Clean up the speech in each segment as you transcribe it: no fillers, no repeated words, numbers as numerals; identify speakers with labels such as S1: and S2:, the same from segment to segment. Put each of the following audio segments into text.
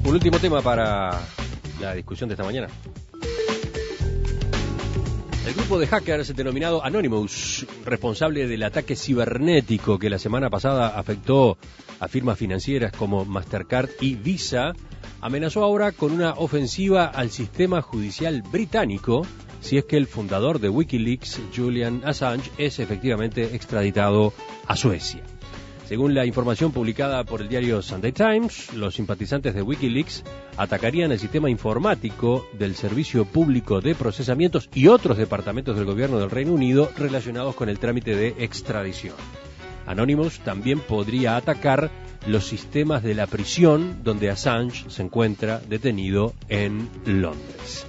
S1: Un último tema para la discusión de esta mañana. El grupo de hackers denominado Anonymous, responsable del ataque cibernético que la semana pasada afectó a firmas financieras como Mastercard y Visa, amenazó ahora con una ofensiva al sistema judicial británico si es que el fundador de Wikileaks, Julian Assange, es efectivamente extraditado a Suecia. Según la información publicada por el diario Sunday Times, los simpatizantes de Wikileaks atacarían el sistema informático del Servicio Público de Procesamientos y otros departamentos del gobierno del Reino Unido relacionados con el trámite de extradición. Anonymous también podría atacar los sistemas de la prisión donde Assange se encuentra detenido en Londres.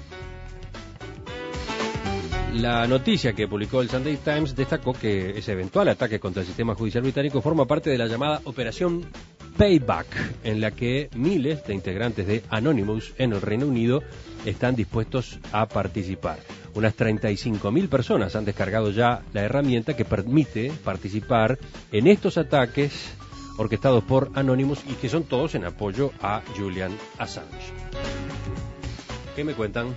S1: La noticia que publicó el Sunday Times destacó que ese eventual ataque contra el sistema judicial británico forma parte de la llamada Operación Payback, en la que miles de integrantes de Anonymous en el Reino Unido están dispuestos a participar. Unas 35.000 personas han descargado ya la herramienta que permite participar en estos ataques orquestados por Anonymous y que son todos en apoyo a Julian Assange. ¿Qué me cuentan?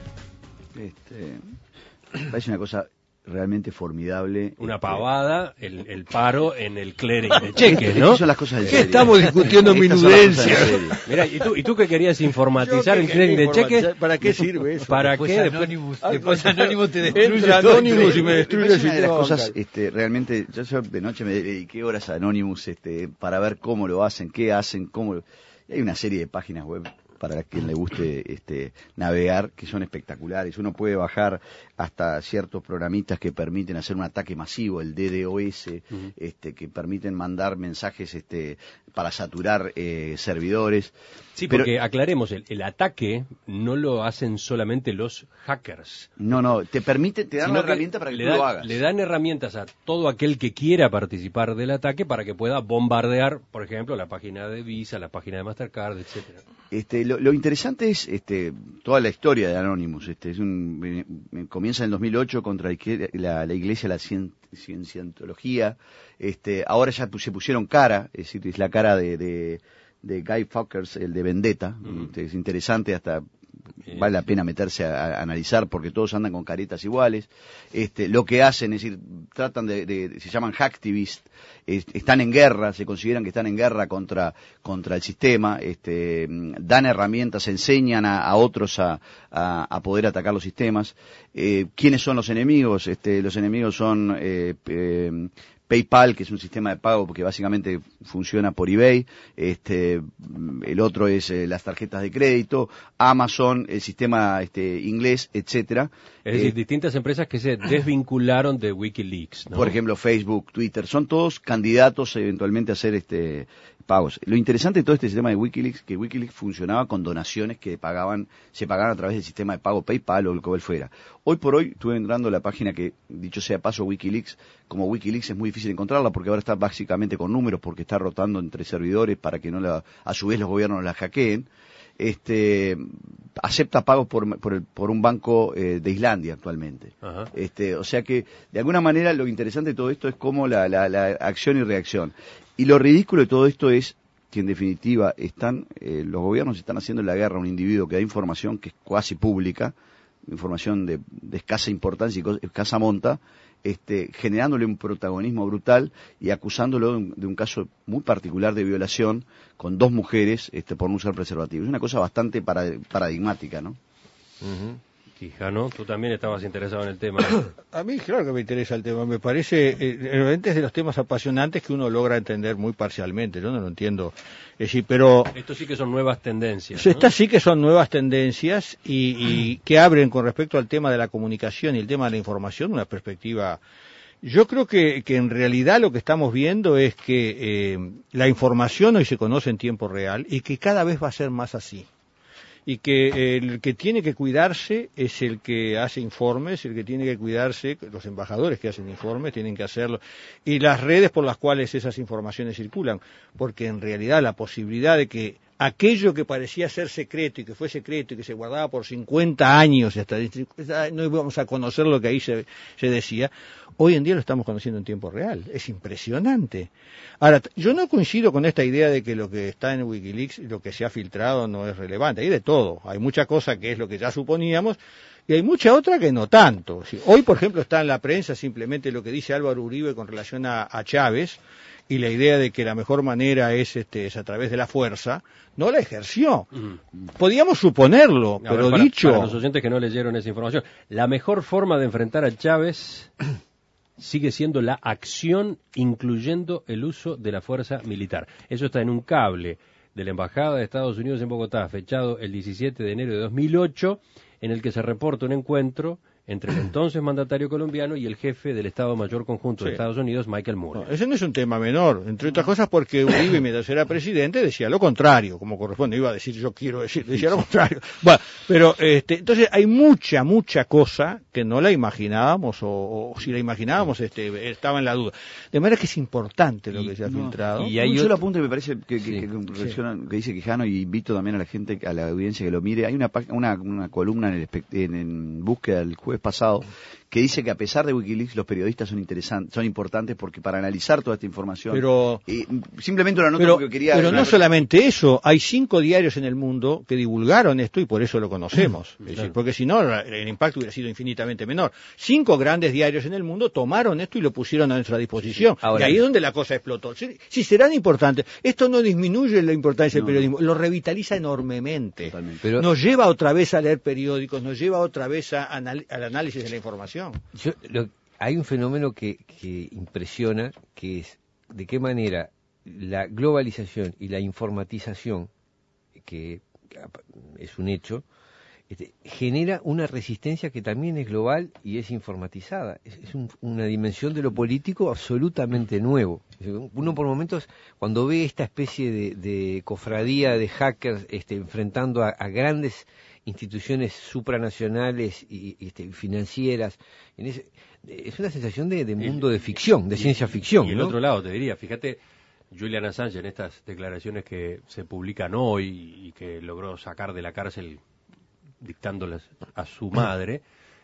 S2: Parece una cosa realmente formidable.
S1: Una pavada, el paro en el clearing de cheques, ¿no?
S2: Son las cosas de
S3: ¿Qué estamos discutiendo minudencia?
S1: Mira, ¿y tú que querías informatizar el clearing de cheques?
S3: ¿Para qué sirve eso?
S1: ¿Para
S3: después
S1: qué?
S3: Después Anonymous te destruye.
S2: Entra
S3: Anonymous y me destruye el
S2: una de las
S3: sistema
S2: cosas,
S3: bancario.
S2: realmente, yo de noche me dediqué horas a Anonymous, para ver cómo lo hacen, qué hacen, cómo. Hay una serie de páginas web para quien le guste navegar, que son espectaculares. Uno puede bajar hasta ciertos programitas que permiten hacer un ataque masivo, el DDoS, que permiten mandar mensajes para saturar servidores.
S1: Sí, porque aclaremos, el ataque no lo hacen solamente los hackers.
S2: No, te dan la herramienta para que tú lo hagas.
S1: Le dan herramientas a todo aquel que quiera participar del ataque para que pueda bombardear, por ejemplo, la página de Visa, la página de Mastercard, etcétera.
S2: Lo interesante es toda la historia de Anonymous. Comienza en el 2008 contra la Iglesia de la Cienciología. Ahora ya se pusieron cara, es decir, es la cara de Guy Fawkes, el de Vendetta. Es interesante, hasta vale la pena meterse a analizar porque todos andan con caretas iguales. Lo que hacen, es decir, tratan se llaman hacktivists, están en guerra, se consideran que están en guerra contra el sistema, dan herramientas, enseñan a otros a poder atacar los sistemas. ¿Quiénes son los enemigos? Los enemigos son PayPal, que es un sistema de pago que básicamente funciona por eBay, el otro es las tarjetas de crédito, Amazon, el sistema inglés, etcétera.
S1: Es decir, distintas empresas que se desvincularon de Wikileaks, ¿no?
S2: Por ejemplo, Facebook, Twitter, son todos candidatos eventualmente a hacer pagos. Lo interesante de todo este sistema de Wikileaks, que Wikileaks funcionaba con donaciones que se pagaban a través del sistema de pago PayPal o lo que fuera. Hoy por hoy estuve entrando a la página que, dicho sea paso, Wikileaks, como Wikileaks es muy difícil encontrarla porque ahora está básicamente con números porque está rotando entre servidores para que a su vez los gobiernos la hackeen. Acepta pagos por un banco de Islandia actualmente. Ajá. O sea que de alguna manera lo interesante de todo esto es cómo la acción y reacción. Y lo ridículo de todo esto es que en definitiva los gobiernos están haciendo la guerra a un individuo que da información que es cuasi pública, información de escasa importancia y escasa monta, generándole un protagonismo brutal y acusándolo de un caso muy particular de violación con 2 mujeres por no usar preservativo. Es una cosa bastante paradigmática, ¿no?
S1: Uh-huh. Quijano, tú también estabas interesado en el tema.
S3: A mí, claro que me interesa el tema. Me parece, realmente es de los temas apasionantes que uno logra entender muy parcialmente. Yo no lo entiendo. Es decir, pero
S1: esto sí que son nuevas tendencias,
S3: ¿no? Estas sí que son nuevas tendencias y que abren con respecto al tema de la comunicación y el tema de la información una perspectiva. Yo creo que en realidad lo que estamos viendo es que la información hoy se conoce en tiempo real y que cada vez va a ser más así. Y que el que tiene que cuidarse es el que hace informes, el que tiene que cuidarse, los embajadores que hacen informes tienen que hacerlo, y las redes por las cuales esas informaciones circulan, porque en realidad la posibilidad de que aquello que parecía ser secreto y que fue secreto y que se guardaba por 50 años, hasta no íbamos a conocer lo que ahí se decía, hoy en día lo estamos conociendo en tiempo real. Es impresionante. Ahora, yo no coincido con esta idea de que lo que está en Wikileaks, lo que se ha filtrado no es relevante. Hay de todo. Hay mucha cosa que es lo que ya suponíamos y hay mucha otra que no tanto. Hoy, por ejemplo, está en la prensa simplemente lo que dice Álvaro Uribe con relación a Chávez y la idea de que la mejor manera es a través de la fuerza. No la ejerció. Podíamos suponerlo, pero dicho...
S1: Para los oyentes que no leyeron esa información, la mejor forma de enfrentar a Chávez sigue siendo la acción, incluyendo el uso de la fuerza militar. Eso está en un cable de la Embajada de Estados Unidos en Bogotá, fechado el 17 de enero de 2008, en el que se reporta un encuentro entre el entonces mandatario colombiano y el jefe del Estado Mayor Conjunto de Estados Unidos, Michael Moore.
S3: No, ese no es un tema menor, entre otras cosas porque Uribe, mientras era presidente, decía lo contrario, como corresponde, iba a decir yo quiero decir, decía lo contrario. Bueno, pero entonces hay mucha cosa que no la imaginábamos, o si la imaginábamos estaba en la duda. De manera que es importante lo que se ha filtrado.
S2: Y hay un solo apunte que me parece que dice Quijano, y invito también a la gente, a la audiencia que lo mire. Hay una columna en Búsqueda del jueves pasado que dice que a pesar de Wikileaks los periodistas son importantes porque para analizar toda esta información,
S3: pero
S2: simplemente una nota porque quería...
S3: Pero no solamente eso, hay 5 diarios en el mundo que divulgaron esto y por eso lo conocemos, es decir, porque si no el impacto hubiera sido infinitamente menor. 5 grandes diarios en el mundo tomaron esto y lo pusieron a nuestra disposición. Ahora, y ahí es donde la cosa explotó. Si serán importantes, esto no disminuye la importancia del periodismo, lo revitaliza enormemente. Pero nos lleva otra vez a leer periódicos, nos lleva otra vez al análisis de la información.
S4: Hay un fenómeno que impresiona, que es de qué manera la globalización y la informatización, que es un hecho, genera una resistencia que también es global y es informatizada. Es una dimensión de lo político absolutamente nuevo. Uno por momentos, cuando ve esta especie de cofradía de hackers enfrentando a grandes instituciones supranacionales y financieras, es una sensación de mundo de ficción, de ciencia ficción.
S1: Y el otro lado, te diría, fíjate, Julian Assange en estas declaraciones que se publican hoy y que logró sacar de la cárcel dictándolas a su madre,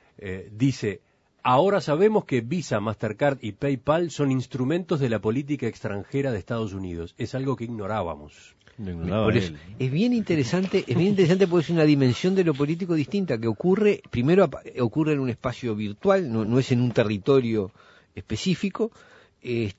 S1: dice: ahora sabemos que Visa, Mastercard y PayPal son instrumentos de la política extranjera de Estados Unidos. Es algo que ignorábamos.
S4: Por eso, es bien interesante porque es una dimensión de lo político distinta, que ocurre en un espacio virtual, no es en un territorio específico, y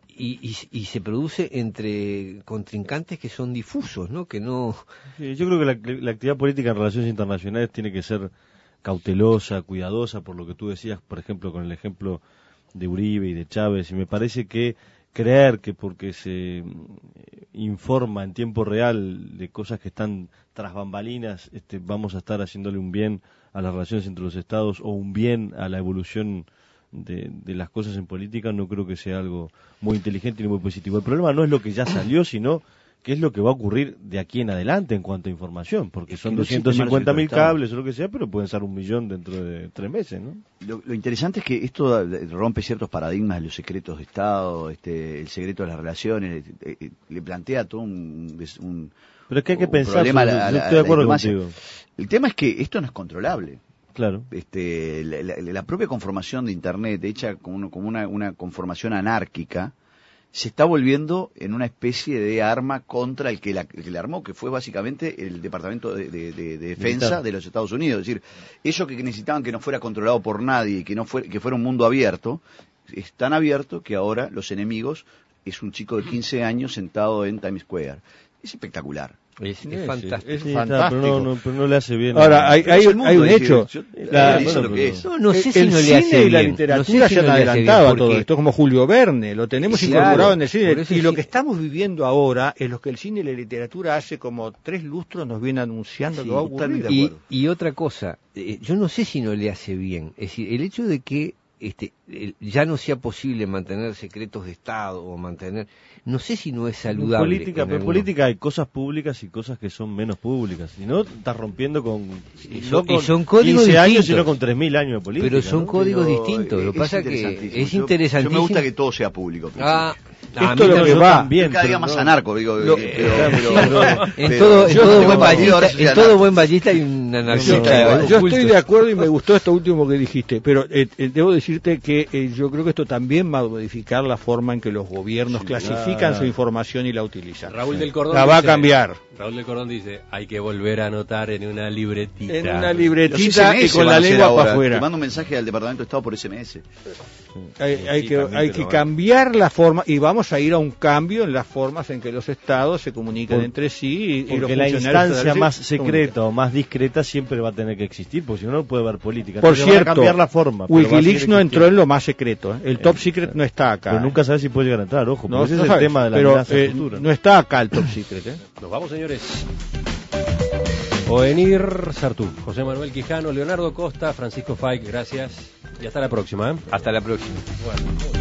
S4: se produce entre contrincantes que son difusos, ¿no? Que no...
S5: Sí, yo creo que la actividad política en relaciones internacionales tiene que ser cautelosa, cuidadosa, por lo que tú decías, por ejemplo, con el ejemplo de Uribe y de Chávez, y me parece que creer que porque se informa en tiempo real de cosas que están tras bambalinas, vamos a estar haciéndole un bien a las relaciones entre los estados o un bien a la evolución de las cosas en política, no creo que sea algo muy inteligente ni muy positivo. El problema no es lo que ya salió, sino qué es lo que va a ocurrir de aquí en adelante en cuanto a información, porque son 250.000 cables o lo que sea, pero pueden ser 1 millón dentro de 3 meses, ¿no?
S2: Lo interesante es que esto rompe ciertos paradigmas de los secretos de Estado, el secreto de las relaciones, le plantea todo un
S5: pero es que hay que pensar,
S2: problema
S5: yo estoy de acuerdo contigo.
S2: El tema es que esto no es controlable.
S5: Claro.
S2: La propia conformación de Internet, hecha como una conformación anárquica, se está volviendo en una especie de arma contra el que la armó, que fue básicamente el Departamento de Defensa de los Estados Unidos. Es decir, ellos que necesitaban que no fuera controlado por nadie, que fuera un mundo abierto, es tan abierto que ahora los enemigos es un chico de 15 años sentado en Times Square. Es espectacular.
S4: Es fantástico.
S5: Es fantástico. Pero no le hace bien.
S3: Ahora, hay un hecho.
S4: No sé si no le hace bien.
S3: El cine y la literatura se han adelantado a todo esto, como Julio Verne, lo tenemos incorporado en el cine. Y lo que estamos viviendo ahora es lo que el cine y la literatura hace como 3 lustros nos viene anunciando que va a ocurrir.
S4: Y otra cosa, yo no sé si no le hace bien. Es decir, el hecho de que ya no sea posible mantener secretos de Estado o no sé si no es saludable.
S5: En política hay cosas públicas y cosas que son menos públicas. Si no, estás rompiendo con
S4: son códigos
S5: 15 años,
S4: distintos,
S5: sino con 3.000 años de política.
S4: Pero son códigos distintos. Lo que pasa es que es interesantísimo.
S2: Yo me gusta que todo sea público.
S3: esto es lo que va.
S5: También,
S2: cada día
S5: pero
S2: más
S5: no.
S2: anarco, digo.
S4: En todo buen ballista hay un anarquista.
S3: Yo estoy de acuerdo y me gustó esto último que dijiste, pero debo decirte que yo creo que esto también va a modificar la forma en que los gobiernos clasifican su información y la utilizan.
S1: Raúl del Cordón
S3: La va a
S1: dice-
S3: cambiar.
S1: Raúl del Cordón dice, hay que volver a anotar en una libretita.
S3: En una
S2: Los
S3: libretita y
S2: SMS
S3: con la
S2: van a hacer
S3: lengua
S2: ahora.
S3: para afuera.
S2: Te mando un mensaje al Departamento de Estado por SMS.
S3: Hay
S5: Sí,
S3: que,
S5: también
S3: hay
S5: te
S3: que
S5: lo van.
S3: cambiar la forma y vamos a ir a un cambio en las formas en que los estados se comunican
S5: Por-
S3: entre sí y los
S5: Porque la
S3: funcionarios
S5: instancia
S3: federales
S5: más
S3: se
S5: secreta o más discreta siempre va a tener que existir, porque si no, no puede haber política.
S3: Por
S5: Entonces van a
S3: cierto,
S5: cambiar la forma. pero va a
S3: Wikileaks
S5: seguir
S3: no entró en
S5: existiendo.
S3: lo más secreto. El top secret no está acá.
S5: Pero nunca sabes si puede llegar a entrar, ojo,
S3: No,
S5: porque ese
S3: no
S5: es el
S3: sabes,
S5: tema de la
S3: pero,
S5: amenaza futura.
S3: no está acá el top secret.
S1: Nos vamos, señores. Oenir Sartú, José Manuel Quijano, Leonardo Costa, Francisco Faik, gracias y hasta la próxima.
S4: Hasta la próxima.
S1: Bueno.